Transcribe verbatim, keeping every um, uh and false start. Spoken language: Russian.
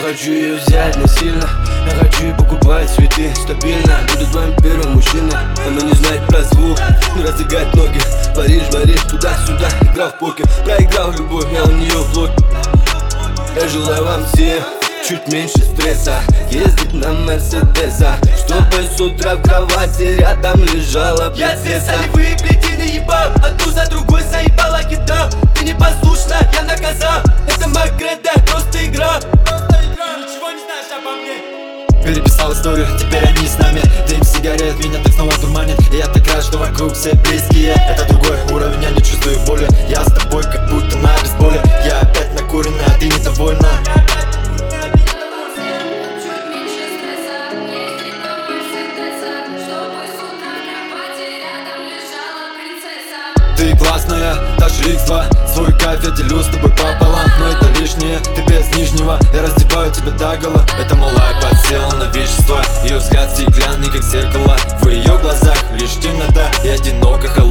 хочу ее взять насильно, я хочу ей покупать цветы стабильно. Буду твоим первым мужчиной. Она не знает про звук, не раздвигает ноги. Париж, Париж, туда-сюда, играл в покер. Проиграл любовь, я у нее в блоке. Я желаю вам всем чуть меньше стресса, ездить на Мерседесах, чтобы с утра в кровати рядом лежала принцесса. Я солевые плетины ебал, одну за другой заебала кидал. Ты непослушна, я наказал. Это моя кредо, просто игра. Просто игра. Ты ничего не знаешь обо мне. Переписал историю, теперь они с нами. Дым сигарет меня так снова туманит. И я так рад, что вокруг все близкие. Это другой уровень, я не чувствую боли. Я с тобой как будто на бейсболе. Я опять накуренная, а ты недовольна. Ты классная, даже икс два. Свой кайф я делю с тобой пополам. Но это лишнее, ты без нижнего. Я раздеваю тебя догола. Это малая подсела на вещества. Ее взгляд стеклянный, как зеркало. В ее глазах лишь темнота и одиноко холодно.